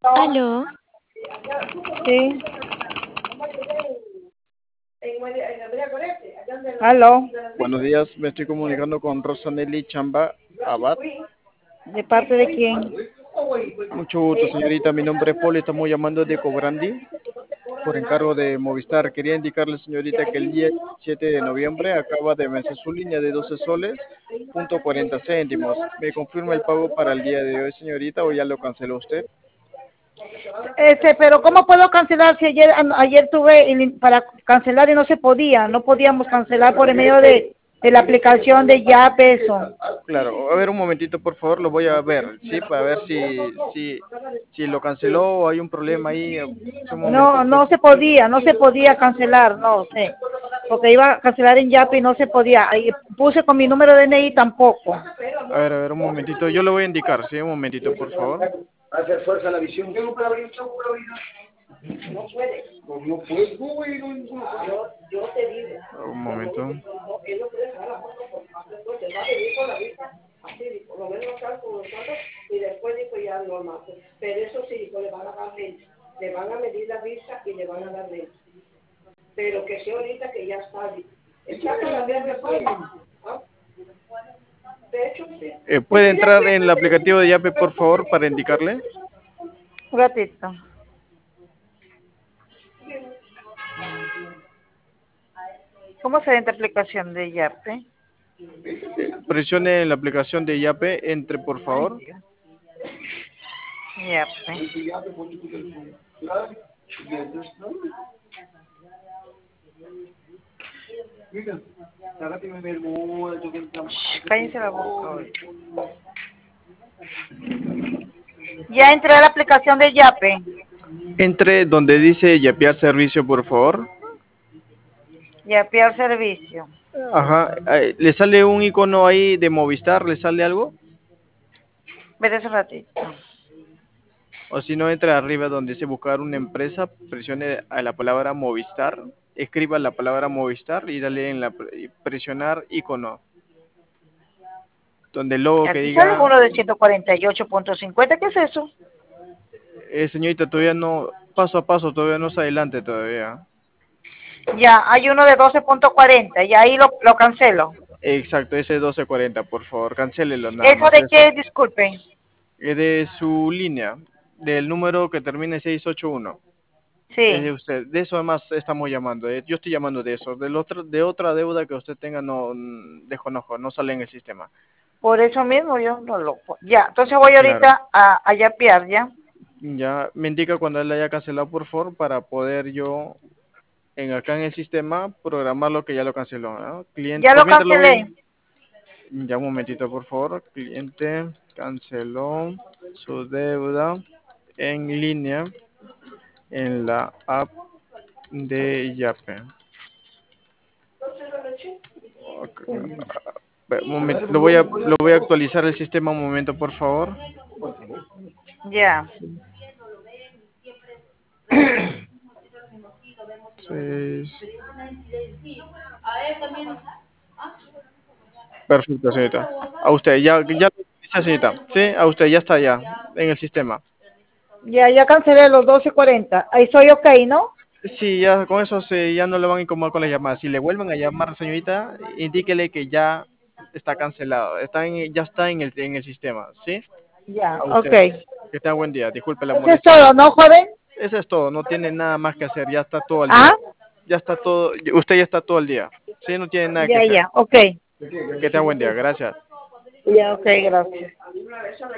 Aló, Sí. Aló. Buenos días, me estoy comunicando con Rosanelli Chamba Abad. ¿De parte de quién? Mucho gusto, señorita. Mi nombre es Paul, estamos llamando de Cobrandi por encargo de Movistar. Quería indicarle, señorita, que el día 7 de noviembre acaba de vencer su línea de 12 soles, punto 40 céntimos. ¿Me confirma el pago para el día de hoy, señorita, o ya lo canceló usted? Pero ¿cómo puedo cancelar si ayer tuve para cancelar y no se podía? No podíamos cancelar por el medio de la aplicación de Yape, eso. Claro, a ver un momentito, por favor, lo voy a ver, ¿sí? Para ver si lo canceló o hay un problema ahí. Un No, momentito. no se podía cancelar, no sé. Porque iba a cancelar en Yape y no se podía. Ahí puse con mi número de DNI tampoco. A ver, un momentito. Yo le voy a indicar, sí, un momentito, por favor. Hacer fuerza a la visión. Un momento. ¿Puede entrar en el aplicativo de Yape, por favor, para indicarle? Un ratito. ¿Cómo se entra aplicación de Yape? Presione en la aplicación de Yape, entre, por Ay, favor. Dios. Yape. Cállense la boca hoy. Ya entré a la aplicación de Yape. Entre donde dice Yapear servicio, por favor. Yapear servicio. Ajá. ¿Le sale un icono ahí de Movistar? ¿Le sale algo? Vete un ratito. O si no, entra arriba donde dice buscar una empresa, presione a la palabra Movistar, escriba la palabra Movistar y dale en la presionar icono, donde el logo que Aquí sale diga, uno de 148.50. ¿Qué es eso? señorita, todavía no, paso a paso, todavía no se adelante todavía. Ya, hay uno de 12.40 y ahí lo cancelo. Exacto, ese 1240, por favor, cancélelo nada ¿Eso más de eso. qué? Disculpe. De su línea, del número que termina en 681. Es de Sí. usted, de eso además estamos llamando, yo estoy llamando de eso, del otro, de otra deuda que usted tenga no desconozco, no sale en el sistema. Por eso mismo yo no lo... Ya, entonces voy Claro. ahorita a yapear, ¿ya? Ya me indica cuando él haya cancelado, por favor, para poder yo acá en el sistema programar lo que ya lo canceló, ¿no? Cliente, Ya por lo mientras lo cancelé. voy, ya un momentito, por favor. Cliente canceló su deuda en línea en la app de Yape. Ok. Un momento, lo voy a actualizar el sistema un momento, por favor. Ya. Seis. Perfecto, señorita. A usted, ya lo utiliza, señorita. Sí, a usted ya está ya en el sistema. Ya cancelé los 12.40. Ahí soy ok, ¿no? Sí, ya con eso ya no le van a incomodar con las llamadas. Si le vuelven a llamar, señorita, indíquele que ya está cancelado. Ya está en el sistema, ¿sí? Ya, A ok. usted. Que tenga buen día. Disculpe la Eso es molestia. todo, ¿no, joven? Eso es todo. No tiene nada más que hacer. Ya está todo el Ah, día. Ya está todo. Usted ya está todo el día. Sí, no tiene nada que hacer. ya, ok. Que tenga buen día. Gracias. Ya, ok, gracias.